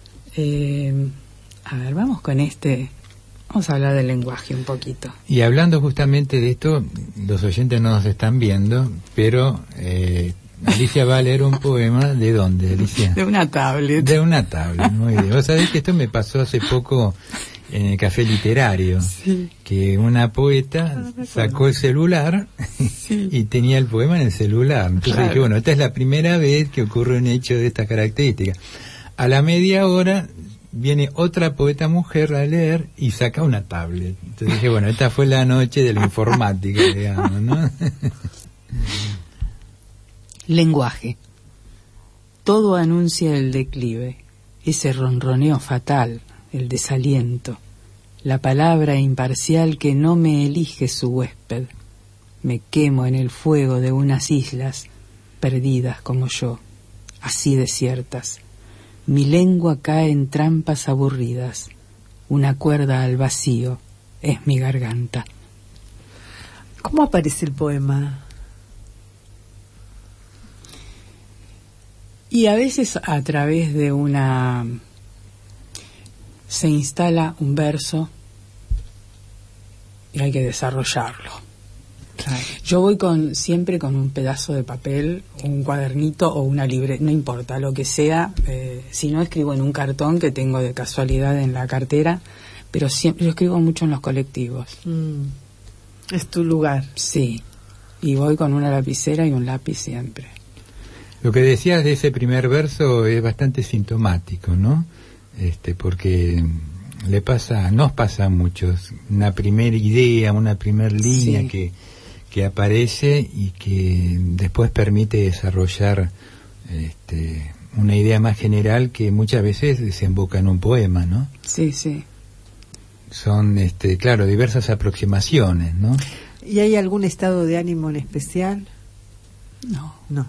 a ver, vamos con vamos a hablar del lenguaje un poquito. Y hablando justamente de esto, los oyentes no nos están viendo, pero Alicia va a leer un poema. ¿De dónde, Alicia? De una tablet. De una tablet, muy bien. Vos sabés que esto me pasó hace poco en el café literario, que una poeta sacó el celular y tenía el poema en el celular. Entonces dije, bueno, esta es la primera vez que ocurre un hecho de estas características. A la media hora viene otra poeta mujer a leer y saca una tablet. Entonces dije, bueno, esta fue la noche de la informática, digamos, ¿no? Lenguaje. Todo anuncia el declive, ese ronroneo fatal, el desaliento, la palabra imparcial que no me elige su huésped. Me quemo en el fuego de unas islas, perdidas como yo, así desiertas. Mi lengua cae en trampas aburridas, una cuerda al vacío es mi garganta. ¿Cómo aparece el poema? Y a veces a través de se instala un verso y hay que desarrollarlo. Yo voy siempre con un pedazo de papel, un cuadernito o una libreta, no importa, lo que sea. Si no, escribo en un cartón que tengo de casualidad en la cartera, pero siempre yo escribo mucho en los colectivos. Es tu lugar. Sí, y voy con una lapicera y un lápiz siempre. Lo que decías de ese primer verso es bastante sintomático, ¿no? Porque nos pasa a muchos, una primera idea, una primera línea que aparece y que después permite desarrollar una idea más general que muchas veces desemboca en un poema, ¿no? Sí. Son, claro, diversas aproximaciones, ¿no? ¿Y hay algún estado de ánimo en especial? No.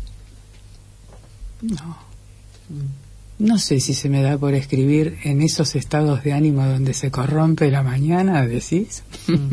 No sé si se me da por escribir en esos estados de ánimo donde se corrompe la mañana, ¿decís?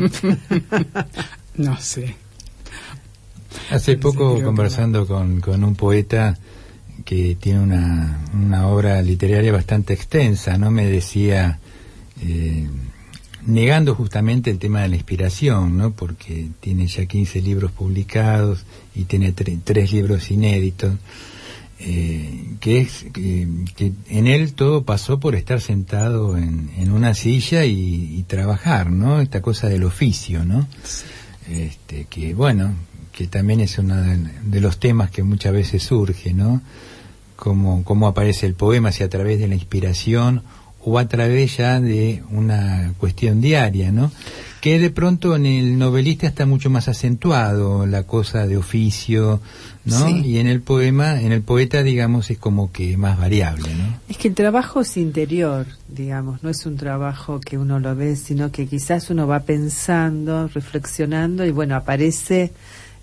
No sé. Hace poco, conversando con un poeta que tiene una obra literaria bastante extensa, ¿no? Me decía, negando justamente el tema de la inspiración, ¿no? Porque tiene ya 15 libros publicados y tiene 3 libros inéditos. Que en él todo pasó por estar sentado en una silla y trabajar, ¿no? Esta cosa del oficio, ¿no? Sí. Que bueno, que también es uno de los temas que muchas veces surge, ¿no? Cómo aparece el poema, si a través de la inspiración o a través ya de una cuestión diaria, ¿no? Que de pronto en el novelista está mucho más acentuado la cosa de oficio, ¿no? Sí. Y en el poeta, digamos, es como que más variable, ¿no? Es que el trabajo es interior, digamos, no es un trabajo que uno lo ve, sino que quizás uno va pensando, reflexionando y bueno, aparece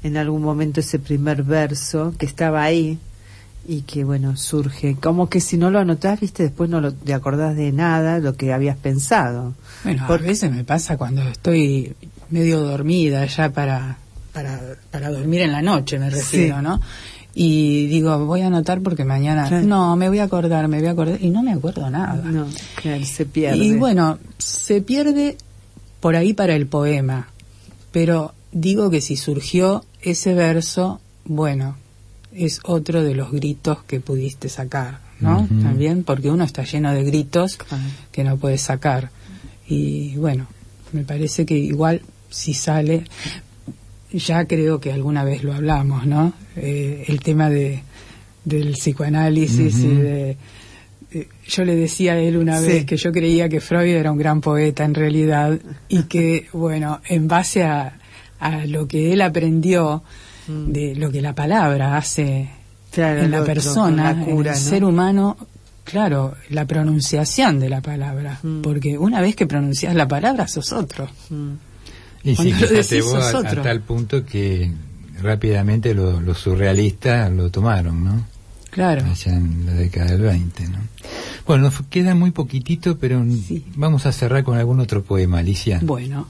en algún momento ese primer verso que estaba ahí y que bueno, surge, como que si no lo anotás, viste, después no te acordás de nada lo que habías pensado. Bueno, a veces me pasa cuando estoy medio dormida ya para dormir en la noche, me refiero, sí, ¿no? Y digo, voy a anotar porque mañana, claro, no, me voy a acordar, y no me acuerdo nada. No, claro, se pierde. Y bueno, se pierde por ahí para el poema, pero digo que si surgió ese verso, bueno, es otro de los gritos que pudiste sacar, ¿no? Uh-huh. También, porque uno está lleno de gritos que no puede sacar. Y bueno, me parece que igual si sale, ya creo que alguna vez lo hablamos, ¿no? El tema del psicoanálisis, uh-huh, y de... yo le decía a él una vez que yo creía que Freud era un gran poeta en realidad y que, bueno, en base a lo que él aprendió, de lo que la palabra hace, claro, en la persona, la cura, en el, ¿no?, ser humano, claro, la pronunciación de la palabra, porque una vez que pronuncias la palabra sos otro. Y sí, fíjate vos a tal punto que rápidamente los surrealistas lo tomaron, ¿no? Claro. Allá en la década del 20, ¿no? Bueno, nos queda muy poquitito, pero sí, vamos a cerrar con algún otro poema, Alicia. Bueno,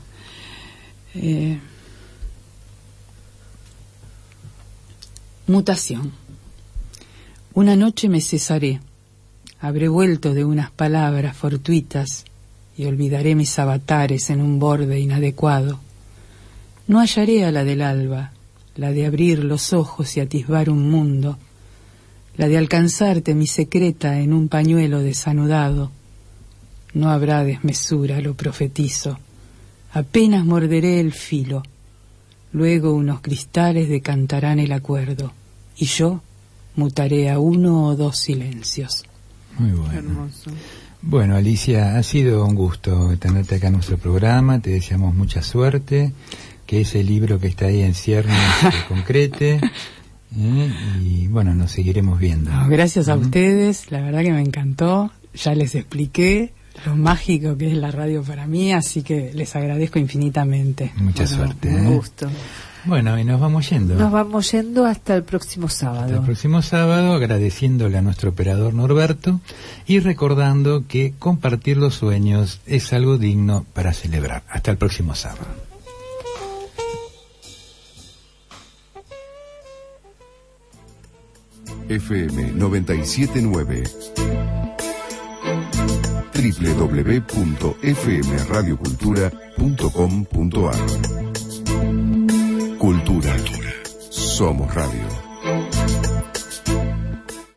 mutación. Una noche me cesaré, habré vuelto de unas palabras fortuitas y olvidaré mis avatares en un borde inadecuado. No hallaré a la del alba, la de abrir los ojos y atisbar un mundo, la de alcanzarte mi secreta en un pañuelo desanudado. No habrá desmesura, lo profetizo, apenas morderé el filo. Luego unos cristales decantarán el acuerdo, y yo mutaré a 1 o 2 silencios. Muy bueno. Hermoso. Bueno, Alicia, ha sido un gusto tenerte acá en nuestro programa, te deseamos mucha suerte, que ese libro que está ahí en ciernes se concrete, y bueno, nos seguiremos viendo. No, gracias a ustedes, la verdad que me encantó, ya les expliqué lo mágico que es la radio para mí, así que les agradezco infinitamente. Mucha suerte. Un gusto. Bueno, y nos vamos yendo. Nos vamos yendo hasta el próximo sábado. Hasta el próximo sábado, agradeciéndole a nuestro operador Norberto y recordando que compartir los sueños es algo digno para celebrar. Hasta el próximo sábado. FM 97.9 www.fmradiocultura.com.ar Cultura. Somos radio.